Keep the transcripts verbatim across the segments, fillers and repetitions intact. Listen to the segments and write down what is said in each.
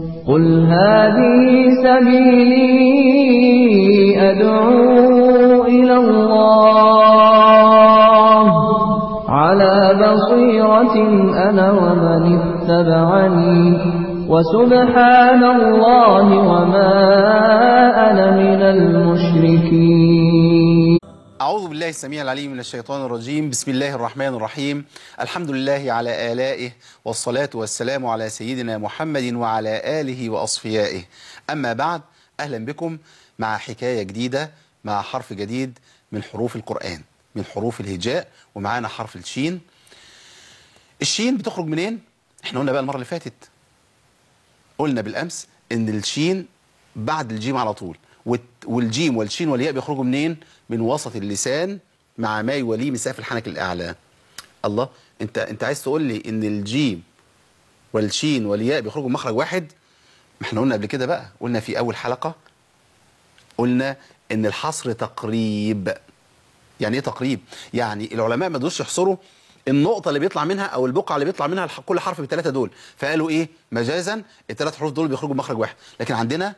قل هذه سبيلي أدعو إلى الله على بصيرة أنا ومن اتبعني وسبحان الله وما أنا من المشركين. أعوذ بالله السميع العليم من الشيطان الرجيم. بسم الله الرحمن الرحيم. الحمد لله على آلائه والصلاة والسلام على سيدنا محمد وعلى آله وأصفيائه. أما بعد، أهلا بكم مع حكاية جديدة مع حرف جديد من حروف القرآن، من حروف الهجاء، ومعانا حرف الشين. الشين بتخرج منين؟ احنا قلنا بقى المرة اللي فاتت، قلنا بالأمس إن الشين بعد الجيم على طول، والجيم والشين والياء بيخرجوا منين؟ من وسط اللسان مع ما يوليه مسافة الحنك الأعلى. الله، انت انت عايز تقول لي ان الجيم والشين والياء بيخرجوا من مخرج واحد؟ ما احنا قلنا قبل كده بقى، قلنا في أول حلقة، قلنا ان الحصر تقريب. يعني ايه تقريب؟ يعني العلماء ما قدروش يحصروا النقطة اللي بيطلع منها أو البقعة اللي بيطلع منها كل حرف بالثلاثة دول، فقالوا إيه؟ مجازا الثلاث حروف دول بيخرجوا مخرج واحد، لكن عندنا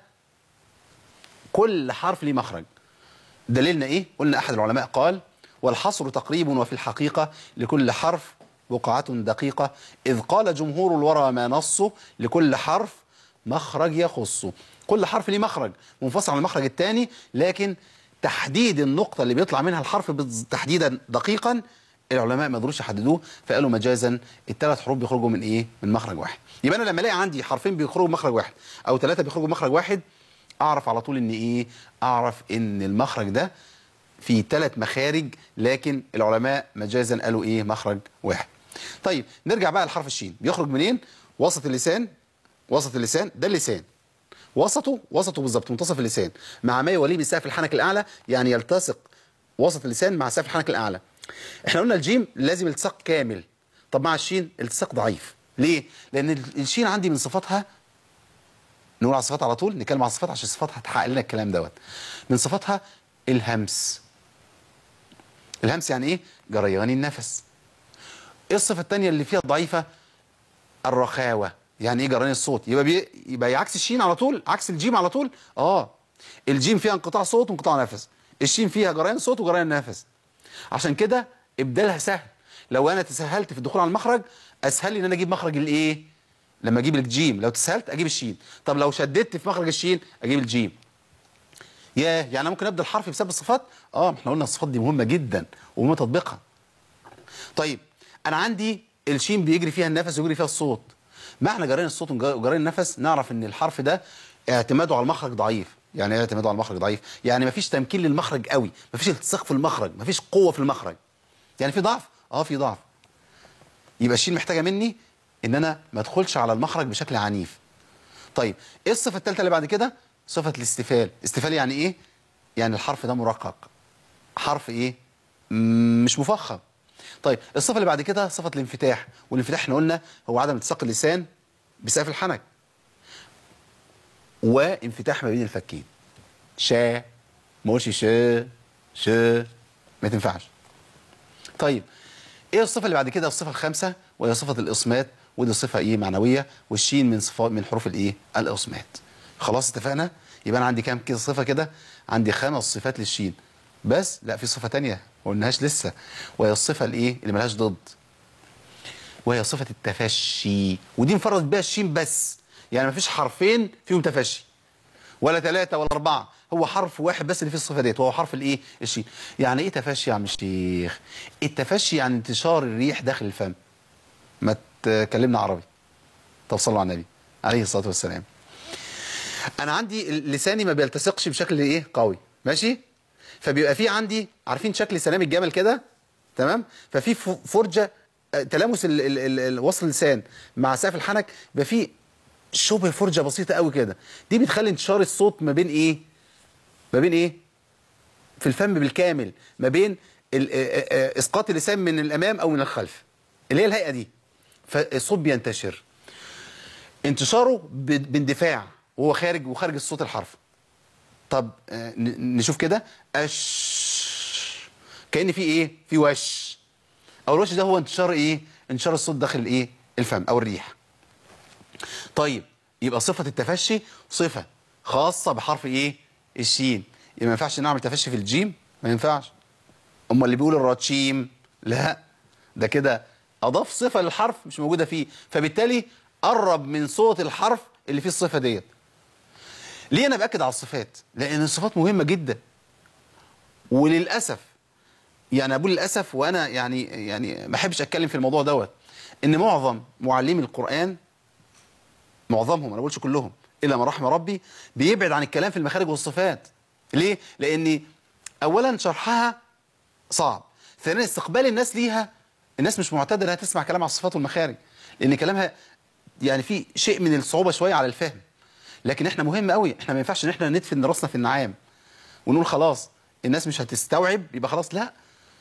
كل حرف ليه مخرج. دليلنا إيه؟ قلنا أحد العلماء قال: والحصر تقريب وفي الحقيقة لكل حرف بقعة دقيقة، إذ قال جمهور الورى ما نصه لكل حرف مخرج يخصه. كل حرف ليه مخرج منفصل عن المخرج الثاني، لكن تحديد النقطة اللي بيطلع منها الحرف تحديدا دقيقا العلماء ما قدروش يحددوه، فقالوا مجازا الثلاث حروف بيخرجوا من ايه؟ من مخرج واحد. يبقى انا لما الاقي عندي حرفين بيخرجوا مخرج واحد او ثلاثه بيخرجوا مخرج واحد، اعرف على طول ان ايه؟ اعرف ان المخرج ده فيه ثلاث مخارج، لكن العلماء مجازا قالوا ايه؟ مخرج واحد. طيب نرجع بقى لحرف الشين. بيخرج منين؟ وسط اللسان. وسط اللسان ده اللسان، وسطه وسطه بالظبط منتصف اللسان مع ما يوليه من سقف الحنك الاعلى، يعني يلتصق وسط اللسان مع سقف الحنك الاعلى. احنا قلنا الجيم لازم التصاق كامل، طب مع الشين التصاق ضعيف. ليه؟ لان الشين عندي من صفاتها، نقول على الصفات على طول، نتكلم على الصفات عشان الصفات هتحقق لنا الكلام دوت. من صفاتها الهمس. الهمس يعني ايه؟ جريان النفس. ايه الصفه الثانيه اللي فيها ضعيفه؟ الرخاوه. يعني ايه جريان الصوت؟ يبقى بي... يبقى عكس الشين على طول، عكس الجيم على طول. اه الجيم فيها انقطاع صوت وانقطاع نفس، الشين فيها جريان صوت وجريان نفس. عشان كده ابدالها سهل. لو انا تسهلت في الدخول على المخرج، اسهل لي ان انا اجيب مخرج الايه؟ لما اجيب الجيم لو تسهلت اجيب الشين. طب لو شددت في مخرج الشين اجيب الجيم. ياه، يعني انا ممكن ابدا الحرف بسبب الصفات؟ اه احنا قلنا الصفات دي مهمه جدا ومهم تطبيقها. طيب انا عندي الشين بيجري فيها النفس ويجري فيها الصوت. معنى جريان الصوت وجريان النفس نعرف ان الحرف ده اعتماده على المخرج ضعيف. يعني ايه اعتماده على المخرج ضعيف؟ يعني مفيش تمكين للمخرج قوي، مفيش التصاق في المخرج، مفيش قوه في المخرج. يعني في ضعف؟ اه في ضعف. يبقى الشين محتاجه مني ان انا ما ادخلش على المخرج بشكل عنيف. طيب ايه الصفه الثالثه اللي بعد كده؟ صفه الاستفال. استفال يعني ايه؟ يعني الحرف ده مرقق، حرف ايه؟ مش مفخم. طيب الصفه اللي بعد كده صفه الانفتاح، والانفتاح احنا قلنا هو عدم التصاق اللسان بسقف الحنك وانفتاح ما بين الفكين. شا، ما اقولش شا شا، ما تنفعش. طيب ايه الصفه اللي بعد كده؟ الصفه الخامسه وهي صفه الاصمات، ودي صفه ايه؟ معنويه، والشين من صفات من حروف الايه؟ الاصمات. خلاص اتفقنا؟ يبقى انا عندي كام كده صفه كده؟ عندي خمس صفات للشين. بس لا، في صفه ثانيه ما قلناهاش لسه، وهي الصفه الايه؟ اللي ملهاش ضد، وهي صفه التفشي. ودي انفرد بها الشين بس، يعني ما فيش حرفين فيهم تفشي ولا ثلاثه ولا اربعه، هو حرف واحد بس اللي فيه الصفه ديت، وهو حرف الايه؟ الشين. يعني ايه تفشي يا عم الشيخ؟ التفشي يعني انتشار الريح داخل الفم. ما تكلمنا عربي. طب صلوا على النبي عليه الصلاه والسلام. انا عندي لساني ما بيلتصقش بشكل ايه؟ قوي، ماشي؟ فبيبقى في عندي، عارفين شكل سلام الجمل كده؟ تمام؟ ففي فرجه تلامس ال ال ال وصل اللسان مع سقف الحنك، يبقى في شبه فرجه بسيطه قوي كده. دي بتخلي انتشار الصوت ما بين ايه؟ ما بين ايه؟ في الفم بالكامل، ما بين اسقاط اللسان من الامام او من الخلف، اللي هي الهيئه دي. فالصوت بينتشر، انتشاره باندفاع وهو خارج وخارج الصوت الحرف. طب نشوف كده. اش، كأن في ايه؟ في وش، او الوش ده هو انتشار ايه؟ انتشار الصوت داخل الايه؟ الفم او الريح. طيب يبقى صفة التفشي صفة خاصة بحرف ايه؟ الشين. يبقى ما ينفعش نعمل تفشي في الجيم، ما ينفعش. اما اللي بيقول الراتشيم، لا، ده كده اضاف صفة للحرف مش موجودة فيه، فبالتالي قرب من صوت الحرف اللي فيه الصفة ديت. ليه انا باكد على الصفات؟ لان الصفات مهمة جدا. وللاسف يعني اقول للاسف، وانا يعني يعني ما احبش اتكلم في الموضوع دوت، ان معظم معلمي القرآن، معظمهم، انا بقولش كلهم الا ما رحم ربي، بيبعد عن الكلام في المخارج والصفات. ليه؟ لان اولا شرحها صعب، ثانيا استقبال الناس ليها، الناس مش معتاده انها تسمع كلام على الصفات والمخارج، لان كلامها يعني في شيء من الصعوبه شويه على الفهم. لكن احنا مهم قوي، احنا ما ينفعش ان احنا ندفن راسنا في النعام ونقول خلاص الناس مش هتستوعب يبقى خلاص. لا،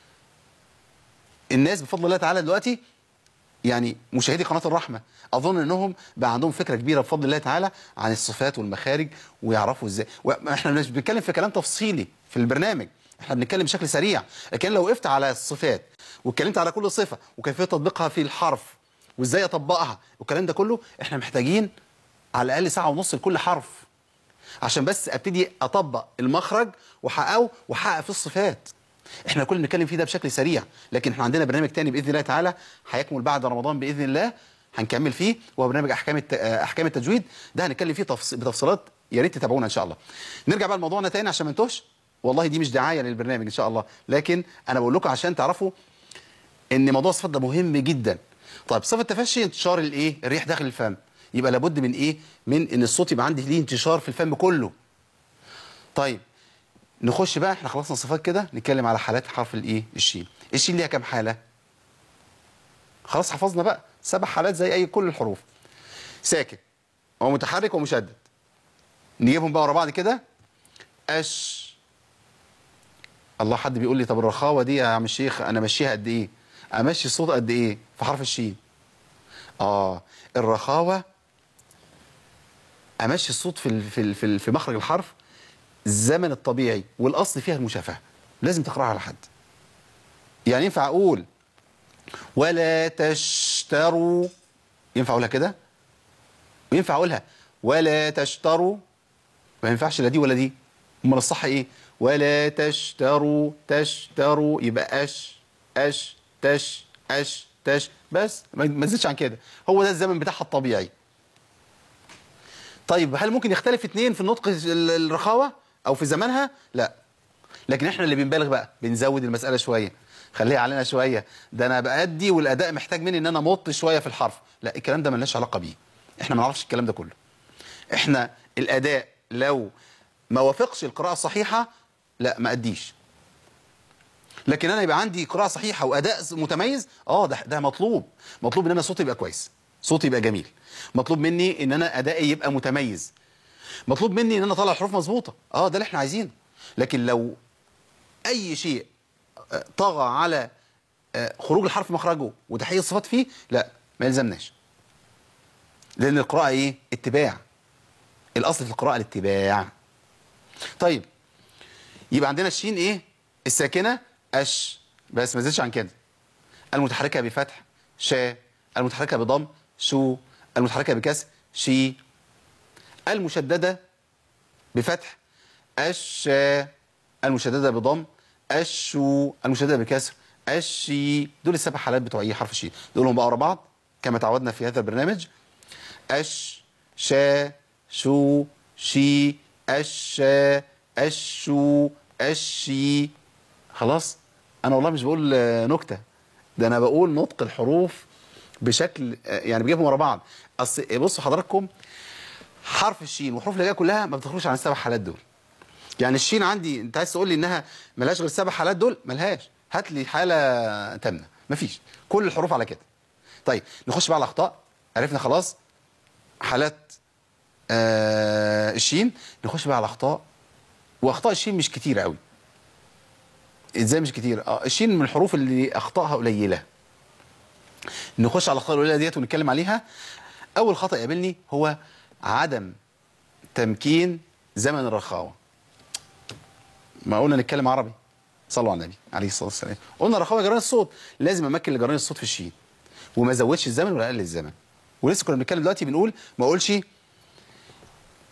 الناس بفضل الله تعالى دلوقتي يعني مشاهدي قناة الرحمة أظن أنهم بقى عندهم فكرة كبيرة بفضل الله تعالى عن الصفات والمخارج ويعرفوا إزاي. وإحنا مش بنتكلم في كلام تفصيلي في البرنامج، إحنا بنتكلم بشكل سريع. لكن لو وقفت على الصفات واتكلمت على كل صفة وكيفية تطبيقها في الحرف وإزاي أطبقها والكلام ده كله، إحنا محتاجين على الأقل ساعة ونص لكل حرف عشان بس أبتدي أطبق المخرج وحققه وحقق في الصفات. احنا كل بنتكلم فيه ده بشكل سريع، لكن احنا عندنا برنامج تاني باذن الله تعالى هيكمل بعد رمضان باذن الله، هنكمل فيه، وهو برنامج احكام الت... احكام التجويد. ده هنتكلم فيه تفص... بتفصيلات، يا ريت تتابعونا ان شاء الله. نرجع بقى لموضوعنا تاني عشان ما نتوهش، والله دي مش دعايه للبرنامج ان شاء الله، لكن انا بقول لكم عشان تعرفوا ان موضوع الصفات ده مهم جدا. طيب صفه التفشي انتشار الايه؟ الريح داخل الفم. يبقى لابد من ايه؟ من ان الصوت يبقى عندي ليه انتشار في الفم كله. طيب نخش بقى، احنا خلصنا صفات كده، نتكلم على حالات حرف الايه؟ الشين. الشين ليها كام حاله؟ خلاص حفظنا بقى سبع حالات زي اي كل الحروف. ساكن ومتحرك ومشدد. نجيبهم بقى ورا بعض كده. اش. الله، حد بيقول لي طب الرخاوه دي يا عم الشيخ انا ماشيها قد ايه؟ امشي الصوت قد ايه في حرف الشين؟ اه الرخاوه امشي الصوت في في في, في مخرج الحرف الزمن الطبيعي والاصل فيها المشافهه، لازم تقراها على حد. يعني ينفع اقول ولا تشتروا، ينفع اقولها كده؟ وينفع اقولها ولا تشتروا، ما ينفعش لا دي ولا دي. امال الصح ايه؟ ولا تشتروا، تشتروا يبقى اش اش تش اش تش، بس ما تزيدش عن كده، هو ده الزمن بتاعها الطبيعي. طيب هل ممكن يختلف اتنين في النطق الرخاوه او في زمانها؟ لا، لكن احنا اللي بنبالغ بقى، بنزود المساله شويه، خليها علينا شويه، ده انا بأدي والاداء محتاج مني ان انا امط شويه في الحرف. لا، الكلام ده ملناش علاقه بيه، احنا ما نعرفش الكلام ده كله. احنا الاداء لو ما وافقش القراءه الصحيحه لا ما اديش. لكن انا يبقى عندي قراءه صحيحه واداء متميز، اه ده ده مطلوب، مطلوب ان انا صوتي يبقى كويس، صوتي يبقى جميل، مطلوب مني ان انا ادائي يبقى متميز، مطلوب مني ان انا اطلع الحروف مظبوطه، اه ده اللي احنا عايزينه. لكن لو اي شيء طغى على خروج الحرف مخرجه وتحقيق الصفات فيه، لا ما يلزمناش، لان القراءه ايه؟ اتباع، الاصل في القراءه الاتباع. طيب يبقى عندنا الشين ايه؟ الساكنه اش، بس ما زادش عن كده. المتحركه بفتح شا، المتحركه بضم شو، المتحركه بكسر شي، المشدده بفتح الشا، المشدده بضم الشو، المشدده بكسر الشي. دول السبع حالات بتوع ايه؟ حرف الشين. دولهم بقى ورا بعض كما تعودنا في هذا البرنامج. اش شا شو شي الشا الشو الشي. خلاص انا والله مش بقول نكته، ده انا بقول نطق الحروف بشكل يعني بجيبهم ورا بعض. اصل بصوا حضراتكم، حرف الشين والحروف اللي جايه كلها ما بتخرجش عن السبع حالات دول. يعني الشين عندي انت عايز تقول لي انها ملهاش غير السبع حالات دول؟ ملهاش، هات لي حاله تامنه، مفيش، كل الحروف على كده. طيب نخش بقى على الاخطاء. عرفنا خلاص حالات آه الشين، نخش بقى على الاخطاء. واخطاء الشين مش كتير قوي. ازاي مش كتير؟ اه الشين من الحروف اللي اخطائها قليله. نخش على الاخطاء القليله ديت ونتكلم عليها. اول خطا يقابلني هو عدم تمكين زمن الرخاوه. ما قلنا نتكلم عربي، صلوا على النبي عليه الصلاه والسلام. قلنا رخاوه جران الصوت، لازم امكن لجران الصوت في الشين، وما ازودش الزمن ولا اقلل الزمن. ولسه كنا بنتكلم دلوقتي بنقول ما اقولش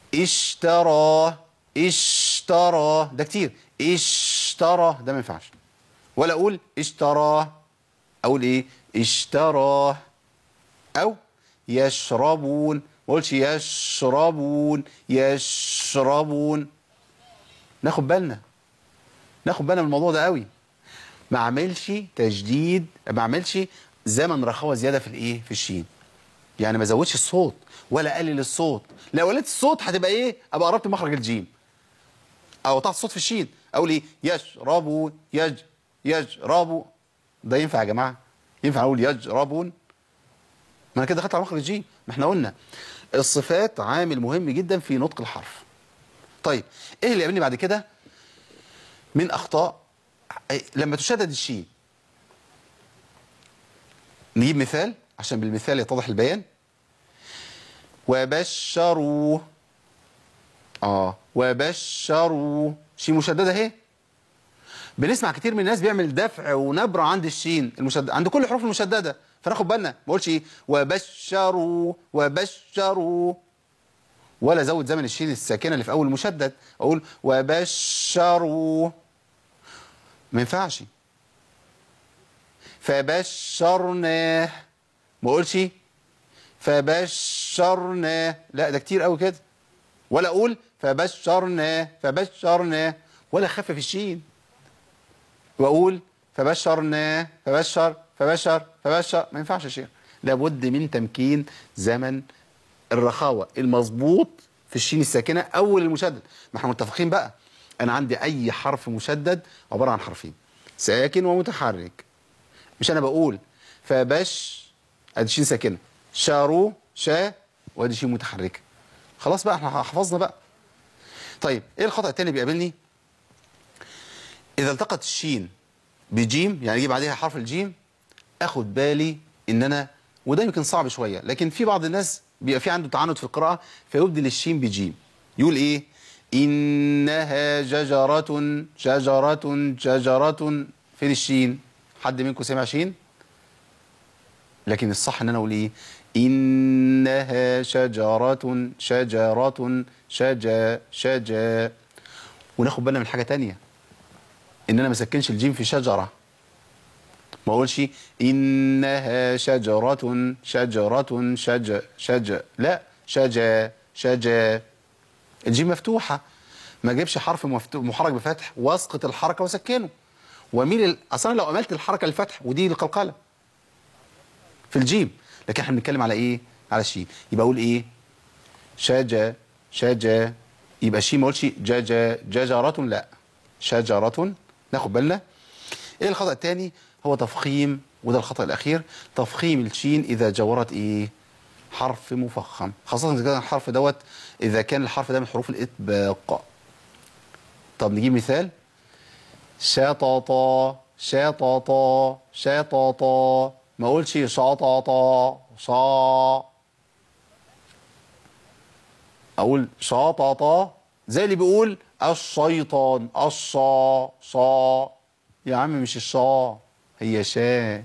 اشترى اشترى ده كتير، اشترى ده ما ينفعش. ولا اقول اشترى، اقول ايه؟ اشترى. او يشربون، ما اقولش يشربون يشربون. ناخد بالنا ناخد بالنا من الموضوع ده قوي. ما اعملش تجديد، ما اعملش زمن رخاوه زياده في الايه؟ في الشين. يعني ما ازودش الصوت ولا اقلل الصوت. لو قللت الصوت هتبقى ايه؟ ابقى قربت مخرج الجيم. او قطعت الصوت في الشين، اقول ايه؟ يشربون يج يجربوا. ده ينفع يا جماعه؟ ينفع اقول يجربون؟ ما انا كده دخلت على مخرج الجيم. ما احنا قلنا الصفات عامل مهم جدا في نطق الحرف. طيب ايه اللي يقابلني بعد كده من اخطاء لما تشدد الشين؟ نجيب مثال عشان بالمثال يتضح البيان. وبشروا، اه وبشروا، شين مشدده اهي. بنسمع كتير من الناس بيعمل دفع ونبره عند الشين المشدده، عند كل الحروف المشدده، فناخد بالنا ما اقولش ايه وبشروا وبشروا، ولا زود زمن الشين الساكنه اللي في اول المشدد، اقول وبشروا. ما ينفعش. فبشرناه، ما اقولش فبشرناه، لا ده كتير قوي كده. ولا اقول فبشرناه فبشرناه، ولا اخفف الشين واقول فبشرناه فبشر فبشر فبشر. ما ينفعش يا شيخ. لابد من تمكين زمن الرخاوه المظبوط في الشين الساكنه اول المشدد. ما احنا متفقين بقى، انا عندي اي حرف مشدد عباره عن حرفين، ساكن ومتحرك. مش انا بقول فبش ادي شين ساكنه، شارو شا وادي شين متحركه. خلاص بقى احنا حفظنا بقى. طيب ايه الخطأ التاني اللي بيقابلني؟ اذا التقت الشين بجيم، يعني اجيب عليها حرف الجيم، اخد بالي ان انا، وده يمكن صعب شويه، لكن في بعض الناس بيبقى في عنده تعنت في القراءه فيبدل الشين بجيم. يقول ايه؟ انها شجره شجره شجره. فين الشين؟ حد منكم سمع شين؟ لكن الصح ان انا اقول ايه؟ انها شجره شجره شجا شجا. وناخد بالنا من حاجه تانيه، ان انا ما اسكنش الجيم في شجره. ما اقولش انها شجره شجره شجا شجا، لا شجا شجا. الجيم مفتوحه، ما اجيبش حرف مفتوح محرك بفتح واسقط الحركه واسكنه واميل ال... اصلا لو املت الحركه للفتح ودي القلقله في الجيم. لكن احنا بنتكلم على ايه؟ على الشين. يبقى اقول ايه؟ شجا شجا. يبقى الشين ما اقولش جاجا ججره، لا شجره. ناخد بالنا. ايه الخطأ الثاني؟ هو تفخيم، وده الخطأ الأخير، تفخيم الشين إذا جاورت إيه؟ حرف مفخم، خاصة إذا كان الحرف دوت إذا كان الحرف ده من حروف الإطباق. طب نجيب مثال. شططا شططا شططا. ما أقولش شططا شا، أقول شططا زي اللي بيقول الشيطان الشا شا. يا عم مش الشا، هي شا.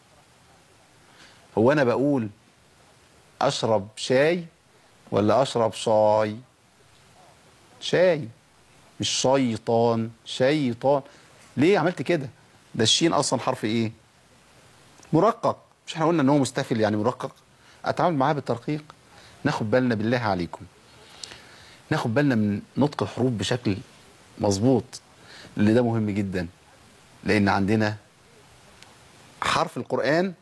هو انا بقول اشرب شاي ولا اشرب شاي؟ شاي، مش شيطان شيطان. ليه عملت كده؟ ده الشين اصلا حرف ايه؟ مرقق. مش احنا قلنا ان هو مستفل يعني مرقق؟ اتعامل معاه بالترقيق. ناخد بالنا بالله عليكم، ناخد بالنا من نطق الحروف بشكل مظبوط، اللي ده مهم جدا. لأن عندنا حرف القرآن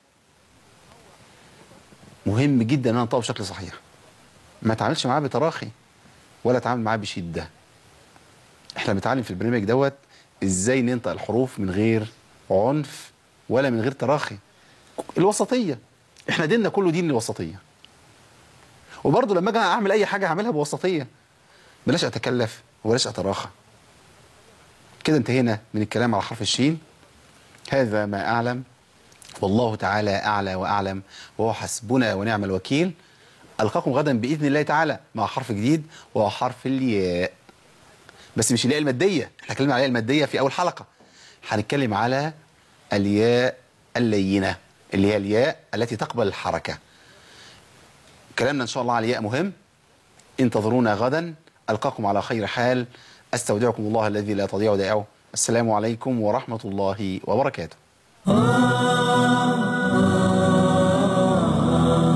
مهم جدا ان انا انطقه بشكل صحيح. ما اتعاملش معاه بتراخي ولا اتعامل معاه بشده. احنا بنتعلم في البرنامج دوت ازاي ننطق الحروف من غير عنف ولا من غير تراخي. الوسطيه، احنا ديننا كله دين الوسطيه. وبرضه لما اجي اعمل اي حاجه هعملها بوسطيه، بلاش اتكلف وبلاش اتراخى. كده انتهينا من الكلام على حرف الشين. هذا ما اعلم، والله تعالى اعلى واعلم، وهو حسبنا ونعم الوكيل. القاكم غدا باذن الله تعالى مع حرف جديد وهو حرف الياء. بس مش الياء الماديه، احنا اتكلمنا على الياء الماديه في اول حلقه. هنتكلم على الياء اللينه اللي هي الياء التي تقبل الحركه. كلامنا ان شاء الله على الياء مهم. انتظرونا غدا، ألقاكم على خير حال، أستودعكم الله الذي لا تضيع ودائعه. السلام عليكم ورحمة الله وبركاته.